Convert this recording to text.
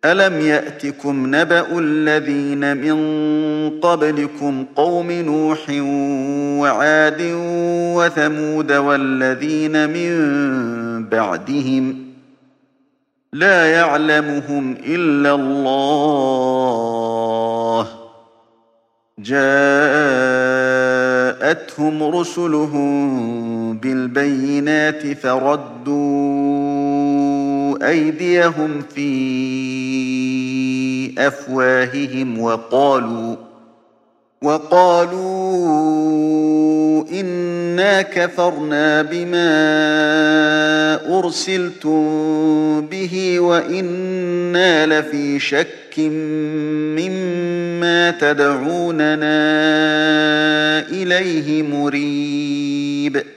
ألم يأتكم نبأ الذين من قبلكم قوم نوح وعاد وثمود والذين من بعدهم لا يعلمهم إلا الله جاءتهم رسلهم بالبينات فردوا أيديهم في أفواههم وقالوا إنا كفرنا بما أرسلتم به وإنا لفي شك مما تدعوننا إليه مريب